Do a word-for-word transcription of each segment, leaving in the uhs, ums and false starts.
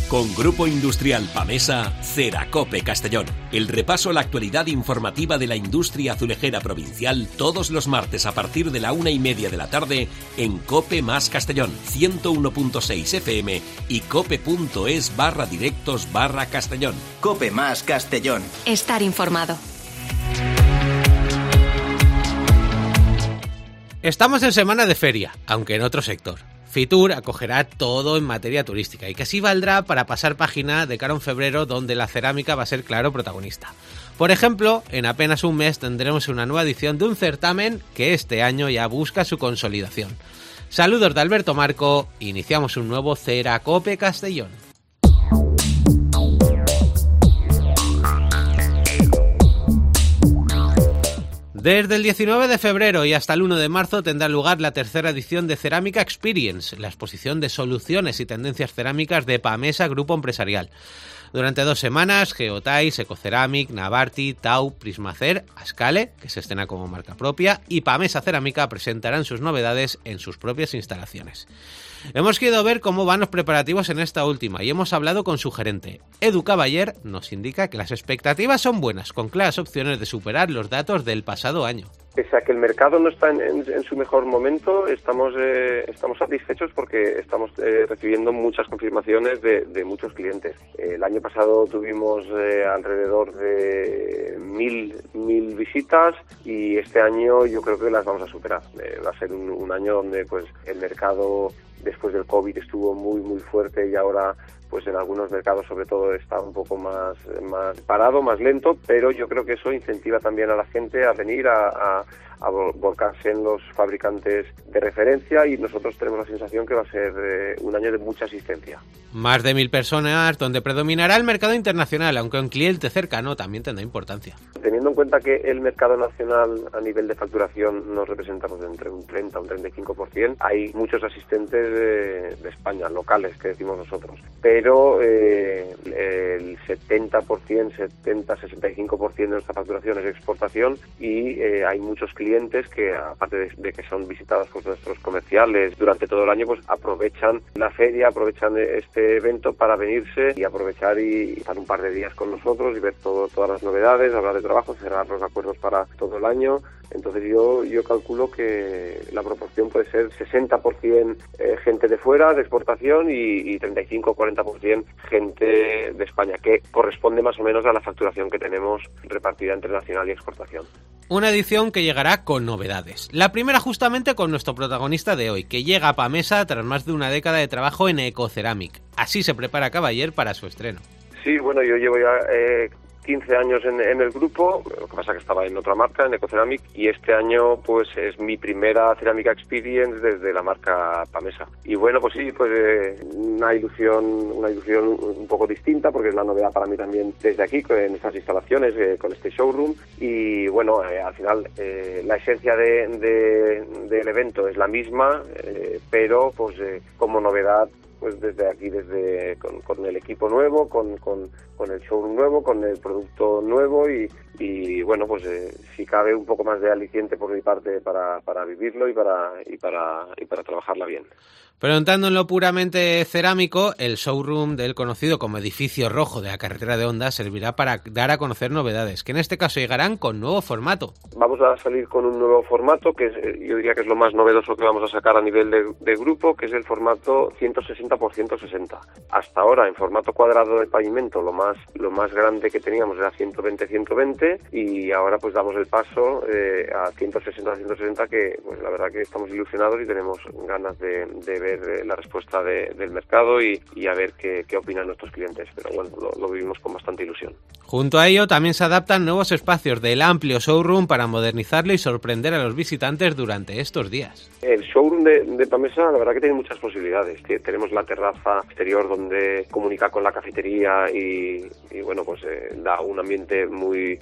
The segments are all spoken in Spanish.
Con Grupo Industrial Pamesa, Ceracope Castellón. El repaso a la actualidad informativa de la industria azulejera provincial todos los martes a partir de la una y media de la tarde en Cope más Castellón, ciento uno punto seis F M y cope.es barra directos barra Castellón. Cope más Castellón. Estar informado. Estamos en semana de feria, aunque en otro sector. Fitur acogerá todo en materia turística y que así valdrá para pasar página de cara a un febrero donde la cerámica va a ser claro protagonista. Por ejemplo, en apenas un mes tendremos una nueva edición de un certamen que este año ya busca su consolidación. Saludos de Alberto Marco, iniciamos un nuevo Ceracope Castellón. Desde el diecinueve de febrero y hasta el uno de marzo tendrá lugar la tercera edición de Cerámica Experience, la exposición de soluciones y tendencias cerámicas de Pamesa Grupo Empresarial. Durante dos semanas, Geotais, Ecoceramic, Navarti, Tau, Prismacer, Ascale, que se estrena como marca propia, y Pamesa Cerámica presentarán sus novedades en sus propias instalaciones. Hemos querido ver cómo van los preparativos en esta última y hemos hablado con su gerente. Edu Caballer nos indica que las expectativas son buenas, con claras opciones de superar los datos del pasado año. Pese a que el mercado no está en, en, en su mejor momento, estamos eh, estamos satisfechos porque estamos eh, recibiendo muchas confirmaciones de, de muchos clientes. Eh, el año pasado tuvimos eh, alrededor de mil, mil visitas y este año yo creo que las vamos a superar. Eh, va a ser un, un año donde pues el mercado después del COVID estuvo muy muy fuerte y ahora pues en algunos mercados sobre todo está un poco más, más parado, más lento, pero yo creo que eso incentiva también a la gente a venir a, a, a volcarse en los fabricantes de referencia y nosotros tenemos la sensación que va a ser eh, un año de mucha asistencia. Más de mil personas donde predominará el mercado internacional, aunque un cliente cercano también tendrá importancia. Teniendo en cuenta que el mercado nacional a nivel de facturación nos representa pues, entre un treinta, un treinta y cinco por ciento, hay muchos asistentes de, de España, locales, que decimos nosotros. Pero eh, el setenta por ciento, setenta, sesenta y cinco por ciento de nuestra facturación es exportación y eh, hay muchos clientes que, aparte de, de que son visitados por nuestros comerciales durante todo el año, pues aprovechan la feria, aprovechan este evento para venirse y aprovechar y estar un par de días con nosotros y ver todo, todas las novedades, hablar de trabajo, cerrar los acuerdos para todo el año. Entonces yo yo calculo que la proporción puede ser sesenta por ciento eh, gente de fuera, de exportación, y, y treinta y cinco a cuarenta por ciento gente de España, que corresponde más o menos a la facturación que tenemos repartida entre nacional y exportación. Una edición que llegará con novedades. La primera justamente con nuestro protagonista de hoy, que llega a Pamesa tras más de una década de trabajo en Ecoceramic. Así se prepara Caballer para su estreno. Sí, bueno, yo llevo ya eh, quince años en, en el grupo, lo que pasa que estaba en otra marca, en Ecoceramic, y este año pues es mi primera Cerámica Experience desde la marca Pamesa. Y bueno, pues sí, pues eh, una ilusión una ilusión un poco distinta, porque es la novedad para mí también desde aquí, en estas instalaciones, eh, con este showroom. Y bueno, eh, al final eh, la esencia de, de, del evento es la misma, eh, pero pues eh, como novedad, pues desde aquí, desde con, con el equipo nuevo, con, con, con el showroom nuevo, con el producto nuevo y, y bueno, pues eh, si cabe un poco más de aliciente por mi parte para, para vivirlo y para, y para, y para trabajarla bien. Pero entrando en lo puramente cerámico, el showroom del conocido como Edificio Rojo de la carretera de Honda servirá para dar a conocer novedades, que en este caso llegarán con nuevo formato. Vamos a salir con un nuevo formato, que es, yo diría que es lo más novedoso que vamos a sacar a nivel de, de grupo, que es el formato ciento sesenta por ciento sesenta. Hasta ahora, en formato cuadrado de pavimento, lo más lo más grande que teníamos era ciento veinte por ciento veinte, y ahora pues damos el paso eh, a ciento sesenta por ciento sesenta, que pues la verdad que estamos ilusionados y tenemos ganas de, de ver la respuesta de, del mercado y, y a ver qué, qué opinan nuestros clientes, pero bueno, lo, lo vivimos con bastante ilusión. Junto a ello también se adaptan nuevos espacios del amplio showroom para modernizarlo y sorprender a los visitantes durante estos días. El showroom de, de Pamesa la verdad que tiene muchas posibilidades. Tenemos la terraza exterior donde comunica con la cafetería y, y bueno, pues eh, da un ambiente muy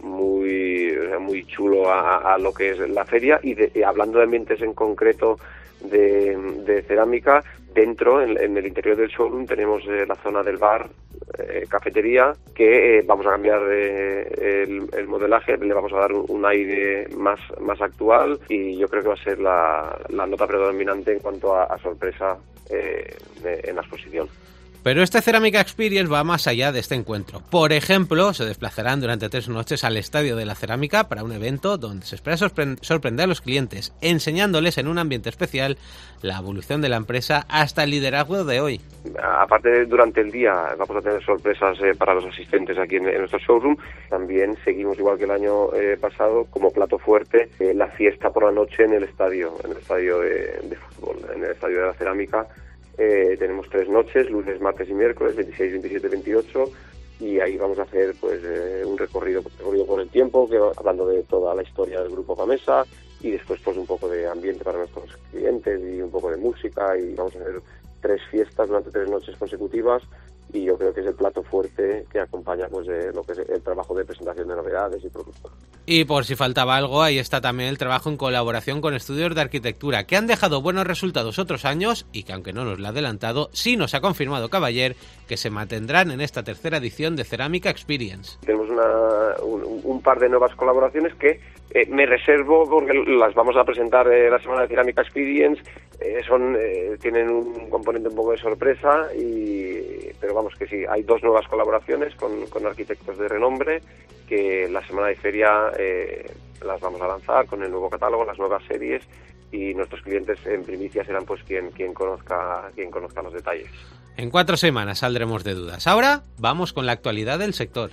muy muy chulo a, a lo que es la feria. Y de, eh, hablando de ambientes en concreto de, de cerámica, dentro, en, en el interior del showroom, tenemos eh, la zona del bar, eh, cafetería, que eh, vamos a cambiar eh, el, el modelaje, le vamos a dar un, un aire más, más actual, y yo creo que va a ser la, la nota predominante en cuanto a, a sorpresa eh, de, en la exposición. Pero este Cerámica Experience va más allá de este encuentro. Por ejemplo, se desplazarán durante tres noches al Estadio de la Cerámica para un evento donde se espera sorpre- sorprender a los clientes, enseñándoles en un ambiente especial la evolución de la empresa hasta el liderazgo de hoy. Aparte, durante el día vamos a tener sorpresas eh, para los asistentes aquí en, en nuestro showroom. También seguimos, igual que el año eh, pasado, como plato fuerte, eh, la fiesta por la noche en el estadio, en el estadio de, de fútbol, en el Estadio de la Cerámica. Eh, tenemos tres noches, lunes, martes y miércoles, veintiséis, veintisiete, veintiocho, y ahí vamos a hacer pues eh, un recorrido, recorrido por el tiempo, que va hablando de toda la historia del Grupo Pamesa, y después pues un poco de ambiente para nuestros clientes y un poco de música, y vamos a hacer tres fiestas durante tres noches consecutivas, y yo creo que es el plato fuerte que acompaña pues eh, lo que es el trabajo de presentación de novedades y productos. Y por si faltaba algo, ahí está también el trabajo en colaboración con estudios de arquitectura, que han dejado buenos resultados otros años y que, aunque no nos lo ha adelantado, sí nos ha confirmado Caballer que se mantendrán en esta tercera edición de Cerámica Experience. Tenemos una, un, un par de nuevas colaboraciones que eh, me reservo porque las vamos a presentar eh, la semana de Cerámica Experience. Eh, son eh, tienen un componente un poco de sorpresa, y pero vamos que sí, hay dos nuevas colaboraciones con, con arquitectos de renombre que la semana de feria eh, las vamos a lanzar con el nuevo catálogo, las nuevas series, y nuestros clientes en primicia serán pues quien, quien conozca quien conozca los detalles. En cuatro semanas saldremos de dudas. Ahora vamos con la actualidad del sector.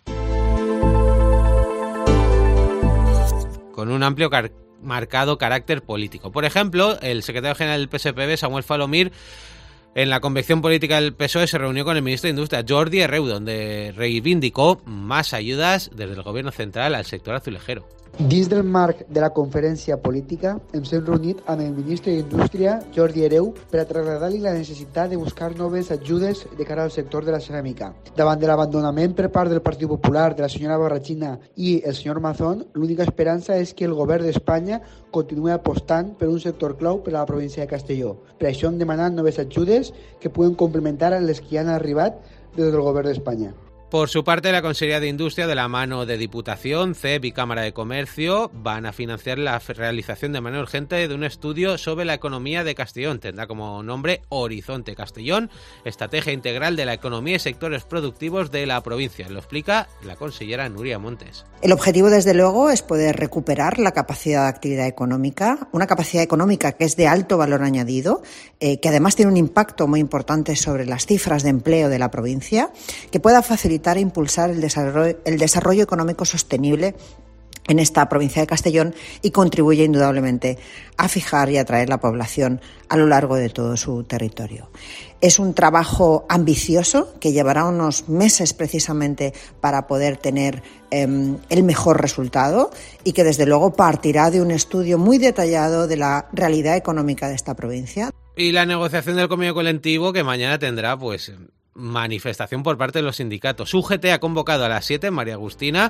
Con un amplio car- marcado carácter político. Por ejemplo, el secretario general del P S P B, Samuel Falomir, en la convención política del P S O E se reunió con el ministro de Industria, Jordi Hereu, donde reivindicó más ayudas desde el gobierno central al sector azulejero. Dins del marc de la conferència política, ens hem reunit amb el ministre d'Indústria, Jordi Hereu, per a traslladar-li la necessitat de buscar noves ajudes de cara al sector de la ceràmica. Davant de l'abandonament per part del Partit Popular, de la senyora Borrachina i el senyor Mazón, l'única esperança és que el govern d'Espanya continuï apostant per un sector clau per a la província de Castelló. Per això hem demanat noves ajudes que puguen complementar a les que han arribat des del govern d'Espanya. Por su parte, la Consellería de Industria, de la mano de Diputación, C E P y Cámara de Comercio, van a financiar la realización de manera urgente de un estudio sobre la economía de Castellón. Tendrá como nombre Horizonte Castellón, Estrategia Integral de la Economía y Sectores Productivos de la provincia. Lo explica la consellera Nuria Montes. El objetivo, desde luego, es poder recuperar la capacidad de actividad económica, una capacidad económica que es de alto valor añadido, eh, que además tiene un impacto muy importante sobre las cifras de empleo de la provincia, que pueda facilitar e impulsar el desarrollo, el desarrollo económico sostenible en esta provincia de Castellón, y contribuye indudablemente a fijar y atraer la población a lo largo de todo su territorio. Es un trabajo ambicioso que llevará unos meses precisamente para poder tener eh, el mejor resultado, y que desde luego partirá de un estudio muy detallado de la realidad económica de esta provincia. Y la negociación del convenio colectivo, que mañana tendrá pues manifestación por parte de los sindicatos. U G T ha convocado a las siete en María Agustina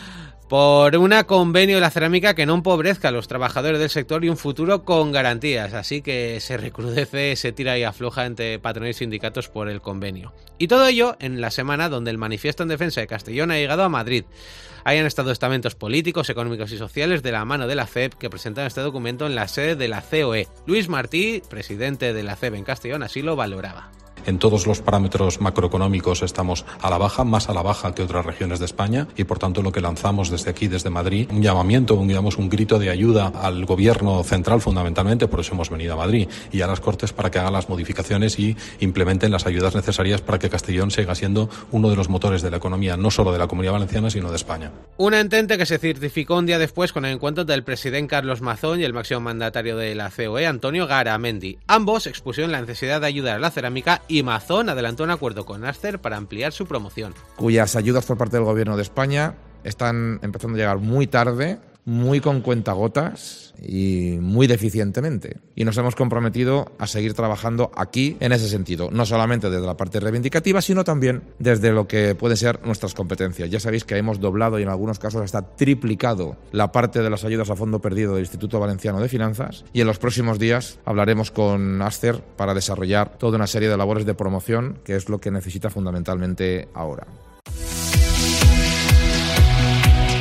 por un convenio de la cerámica que no empobrezca a los trabajadores del sector y un futuro con garantías. Así que se recrudece, se tira y afloja entre patronales y sindicatos por el convenio. Y todo ello en la semana donde el manifiesto en defensa de Castellón ha llegado a Madrid. Ahí han estado estamentos políticos, económicos y sociales de la mano de la C E P que presentan este documento en la sede de la C O E. Luis Martí, presidente de la C E P en Castellón, así lo valoraba. En todos los parámetros macroeconómicos estamos a la baja, más a la baja que otras regiones de España, y por tanto lo que lanzamos desde aquí, desde Madrid, un llamamiento, un, digamos, un grito de ayuda al gobierno central fundamentalmente, por eso hemos venido a Madrid, y a las Cortes para que hagan las modificaciones y implementen las ayudas necesarias para que Castellón siga siendo uno de los motores de la economía, no solo de la Comunidad Valenciana, sino de España. Un entente que se certificó un día después con el encuentro del presidente Carlos Mazón y el máximo mandatario de la C O E, Antonio Garamendi. Ambos expusieron la necesidad de ayudar a la cerámica, y Mazón adelantó un acuerdo con Acer para ampliar su promoción. Cuyas ayudas por parte del Gobierno de España están empezando a llegar muy tarde, muy con cuentagotas y muy deficientemente. Y nos hemos comprometido a seguir trabajando aquí en ese sentido, no solamente desde la parte reivindicativa, sino también desde lo que pueden ser nuestras competencias. Ya sabéis que hemos doblado y en algunos casos hasta triplicado la parte de las ayudas a fondo perdido del Instituto Valenciano de Finanzas, y en los próximos días hablaremos con Acer para desarrollar toda una serie de labores de promoción, que es lo que necesita fundamentalmente ahora.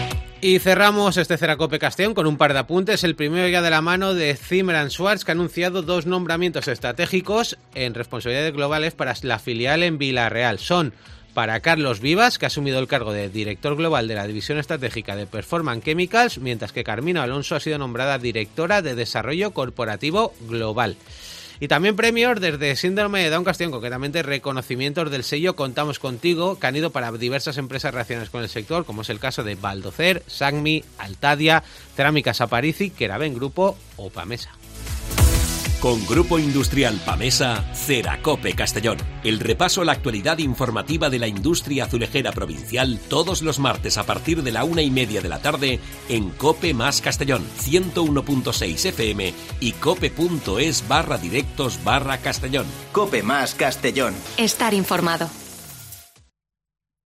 Y cerramos este Ceracope Castellón con un par de apuntes. El primero ya de la mano de Zimmer and Schwartz, que ha anunciado dos nombramientos estratégicos en responsabilidades globales para la filial en Villarreal. Son para Carlos Vivas, que ha asumido el cargo de director global de la división estratégica de Performance Chemicals, mientras que Carmina Alonso ha sido nombrada directora de desarrollo corporativo global. Y también premios desde Síndrome de Down Castellón, concretamente reconocimientos del sello Contamos Contigo, que han ido para diversas empresas relacionadas con el sector, como es el caso de Baldocer, Sagmi, Altadia, Cerámicas Aparici, Keraben Grupo o Pamesa. Con Grupo Industrial Pamesa, Ceracope Castellón. El repaso a la actualidad informativa de la industria azulejera provincial todos los martes a partir de la una y media de la tarde en Cope más Castellón, ciento uno punto seis F M y cope.es barra directos barra Castellón. Cope más Castellón. Estar informado.